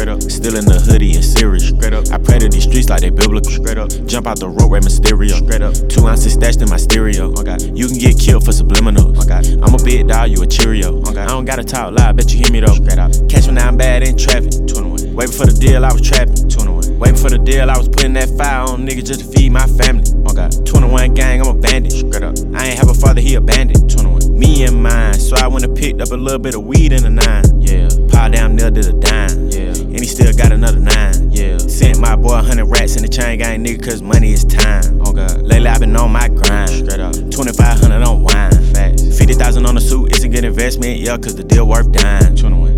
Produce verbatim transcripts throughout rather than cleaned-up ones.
straight up. Still in the hoodie and serious, straight up. I pray to these streets like they biblical, straight up. Jump out the road, Rey Mysterio, straight up. Two ounces stashed in my stereo, okay. You can get killed for subliminals, okay. I'm a big dog, you a Cheerio, okay. I don't gotta talk loud, bet you hear me though, straight up. Catch me now, I'm bad in traffic, twenty-one. Waiting for the deal, I was trapping, twenty-one. Waiting for the deal, I was putting that fire on niggas just to feed my family, okay. twenty-one gang, I'm a bandit, straight up. I ain't have a father, he a bandit, twenty-one. Me and mine, so I went and picked up a little bit of weed in the nine, yeah. Pa down there did a dime, yeah. And he still got another nine, yeah. Sent my boy a hundred rats in the chain gang, nigga, cause money is time, oh God. Lately I been on my grind, straight up. twenty-five hundred on wine, facts. fifty thousand on the suit, it's a good investment, yeah, cause the deal worth dime, twenty-one.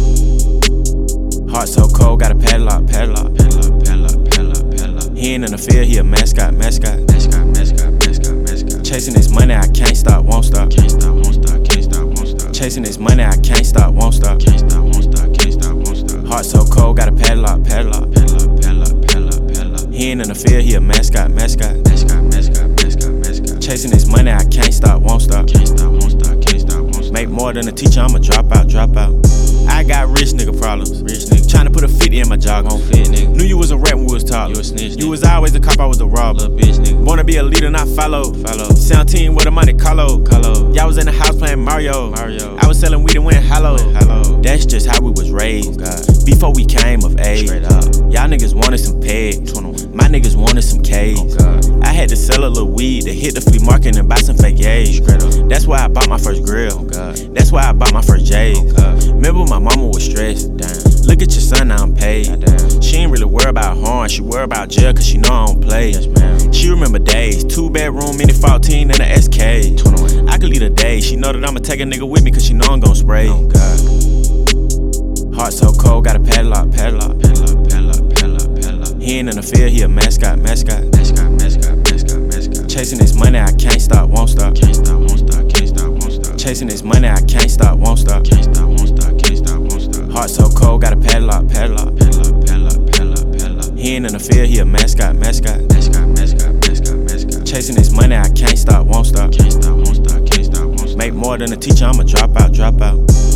Heart so cold, got a padlock, padlock, padlock, padlock, padlock, padlock. He ain't in the field, he a mascot, mascot, mascot, mascot, mascot, mascot. Chasing this money, I can't stop, won't stop, can't stop, won't stop, can't stop, won't stop. Chasing this money, I can't stop, won't stop, can't stop, won't stop, can't stop, won't stop. Heart so cold, got a padlock, padlock, padlock, padlock, padlock, padlock. He ain't in the field, he a mascot, mascot, mascot, mascot, mascot, mascot. Chasing this money, I can't stop, won't stop, can't stop, won't stop, can't stop, won't stop. Make more than a teacher, I'ma drop out, drop out. I got rich nigga problems, rich nigga. Tryna put a fifty in my jog, on fit nigga. Knew you was a rat when we was talk. You a snitch, nigga. You was always a cop, I was a robber, little bitch nigga. Wanna be a leader, not follow, follow. seventeen with a money, Carlo, Carlo. Y'all was in the house playing Mario, Mario. I was selling weed and went hollow, hollow. That's just how we was raised, God. Before we came of age. Straight up. Y'all niggas wanted some pegs, my niggas wanted some K's. Oh, I had to sell a little weed to hit the flea market and buy some fake A's. That's why I bought my first grill. Oh, God. That's why I bought my first J's. Oh, remember my mama was stressed. Damn. Look at your son, now I'm paid. Damn. She ain't really worry about harm, she worry about jail cause she know I don't play. Yes, ma'am. She remember days, two bedroom, mini fourteen and a S K. twenty-one. I could lead a day, she know that I'ma take a nigga with me cause she know I'm gon' spray. Oh, God. Heart so cold, got a padlock, padlock, padlock, padlock, padlock, padlock. He ain't in the field, he a mascot, mascot, mascot, mascot, mascot, mascot. Chasing this money, I can't stop, won't stop, can't stop, won't stop, can't stop, won't stop. Chasing this money, I can't stop, won't stop, can't stop, won't stop, can't stop, won't stop. Heart so cold, got a padlock, padlock, padlock, padlock, padlock, padlock. He ain't in the field, he a mascot, mascot, mascot, mascot, mascot, mascot. Chasing this money, I can't stop, won't stop, can't stop, won't stop, can't stop, won't stop. Make more than a teacher, I'ma drop out, drop out.